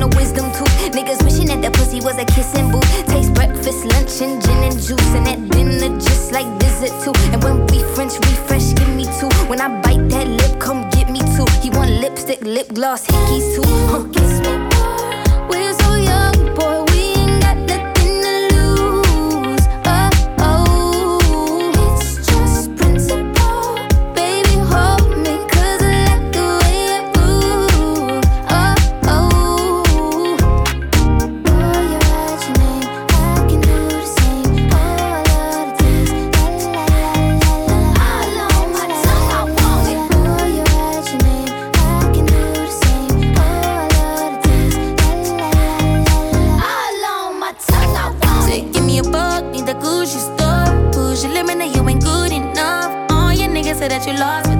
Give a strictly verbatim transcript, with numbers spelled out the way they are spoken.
no wisdom tooth. Niggas wishing that the pussy was a kissing booth. Taste breakfast, lunch, and gin and juice. And at dinner, just like visit too. And when we French refresh, give me two. When I bite that lip, come get me two. He want lipstick, lip gloss, hickeys too. Huh, kiss me more. We're so young, boy. We ain't got nothing to lose. Oh, oh. It's just principle. Baby, hold me, 'cause I like the way you move. Oh, oh. Boy, you write your name, I can do the same. Oh, I love the taste. La, la, la, la, la, la. All on my tongue, I want it. Boy, you write your name, I can do the same. Oh, I love the taste. La, la, la, la, la. All on my tongue, I want it. So give me a buck, need the Gucci store. Push your limit, now you ain't good enough. All your niggas say that you lost me.